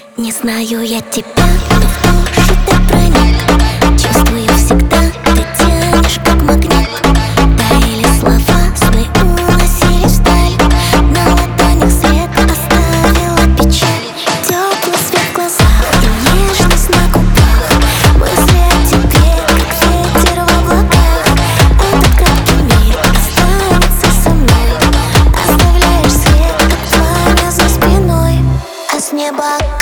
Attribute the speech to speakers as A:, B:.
A: Не знаю я тебя, но в душу ты проник. Чувствую всегда, ты тянешь как магнит. Таяли слова, сны уносили вдаль. На ладонях свет оставила печаль. Теплый свет в глазах и нежность на губах. Мысли о тебе, как ветер в облаках. Этот краткий мир останется со мной. Оставляешь свет, как пламя за спиной. А с неба